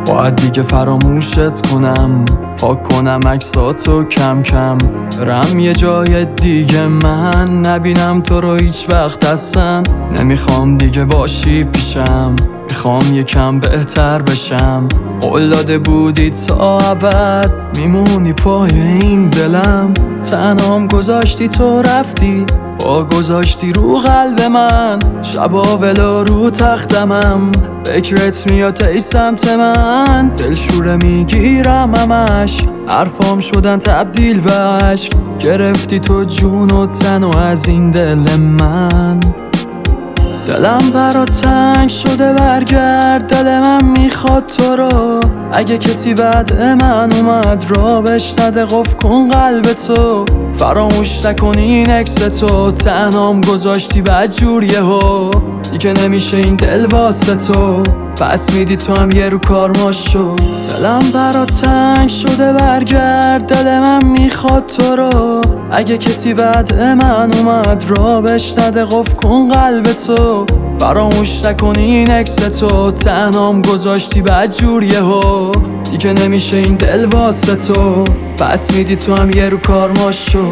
باید دیگه فراموشت کنم، پاک کنم عکساتو کم کم، برم یه جای دیگه من نبینم تو رو هیچ وقت اصلا. نمیخوام دیگه باشی پیشم، میخوام یکم بهتر بشم. قول داده بودی تا ابد میمونی پای این دلم، تنهام گذاشتی تو رفتی، پا گذاشتی رو قلب من. شبا ولا رو تختمم، فکرت میاد ای سمت من. دلشوره میگیرم همش، حرفام شدن تبدیل به عشق. گرفتی تو جون و تن و از این دل من. دلم برات تنگ شده برگرد، دل من میخواد تو رو. اگه کسی بعد من اومد را بهش نده، قفل کن قلب تو. فراموش نکن این اکس تو، تنهام گذاشتی بدجور یهو. دیگه نمیشه این دل واسه تو، پس میدی تو هم یه رو کار ما شو. دلم برات تنگ شده برگرد، دل من میخواد تو رو. اگه کسی بعد من اومد را بهش نده، قفل کن قلب تو. فراموش نکن این اکس تو، تنهام گذاشتی بدجور یهو. دیگه نمیشه این دل واسه تو، پس میدی تو هم یه رو کار ما شو.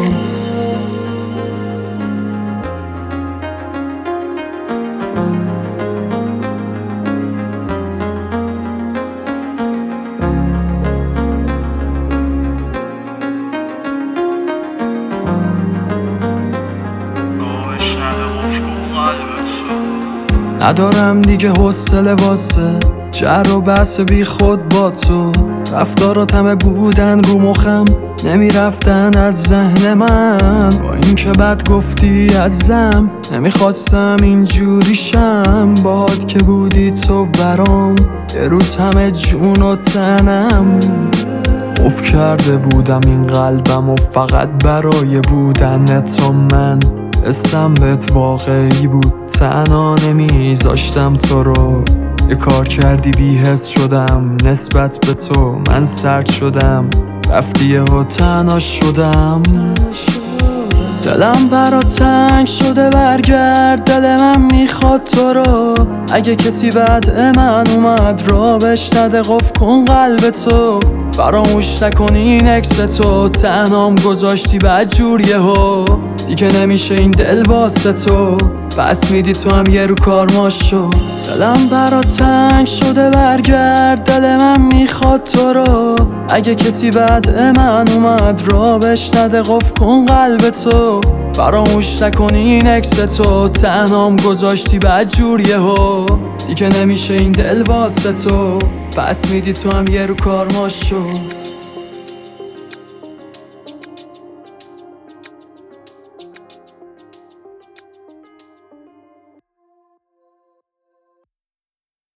ندارم دیگه حوصله واسه جر و بحث بی خود با تو. رفتارات همه بودن رو مخم، نمیرفتن از ذهن من. با این که بد گفتی ازم، نمیخواستم اینجوری شم. باهات که بودی تو برام، یه روز همه جون و تنم. اف کرده بودم این قلبم و فقط برای بودن تو من. اسم بهت واقعی بود، تنها نمیذاشتم تو رو. یه کار کردی بی‌حس شدم نسبت به تو، من سرد شدم رفتی و تنها شدم. دلم برات تنگ شده برگرد، دل من میخواد تو رو. اگه کسی بعد من اومد را بهش نده، قفل کن قلب تو. فراموش نکن این اکس تو، تنهام گذاشتی بدجور یهو. دیگه نمیشه این دل واسه تو، پس میدی تو هم یه رو کار ما شو. دلم برات تنگ شده برگرد، دل من میخواد تو رو. اگه کسی بعد من اومد را بهش نده، قفل کن قلب تو. فراموش نکن این اکس تو، تنهام گذاشتی بدجور یهو. دیگه نمیشه این دل واسه تو، پس میدی تو هم یه رو کار ما شو.